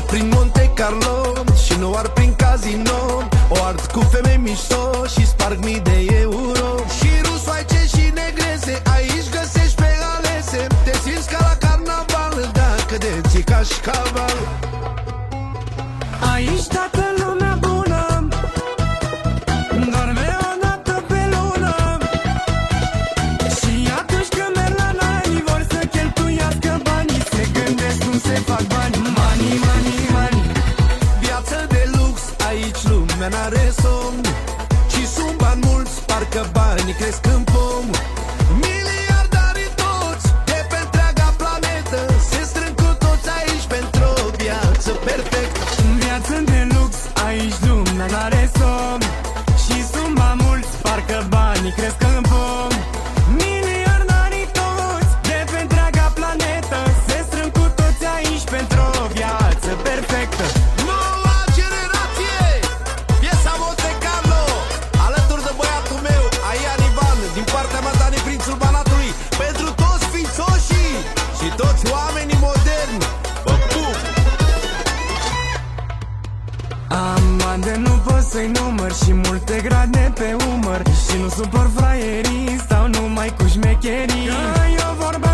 prin Monte Carlo și nu ard prin casino. O ard cu femei mișto și sparg mii de euro. Și rusoaice și negrese, aici găsești pe alese. Te simți ca la carnaval dacă te ții ca șcaval. Aici toată lumea bună doarme o dată pe lună. Și atunci când merg la nani vor să cheltuiască banii. Se gândesc cum se fac bani. Money, money, money. Viață de lux, aici lumea n-are somn. Și sunt bani mulți, parcă banii cresc în pom. Miliardarii toți de pe întreaga planetă se strâng cu toți aici pentru o viață perfectă. Viață de lux, aici lumea n-are somn. Și sunt bani mulți, parcă banii cresc în pom. Miliardarii toți de pe întreaga planetă se strâng cu toți aici pentru o viață perfectă. Noua generație, piesa Monte Carlo, alături de băiatul meu, Aian Ivan, din partea mea Dani Prințul Banatului, pentru toți fițoșii și toți oamenii moderni. Vă pup! Am bani de nu pot să-i număr și multe grade pe umăr. Și nu supăr fraierii, stau numai cu șmecherii. Că e o vorbă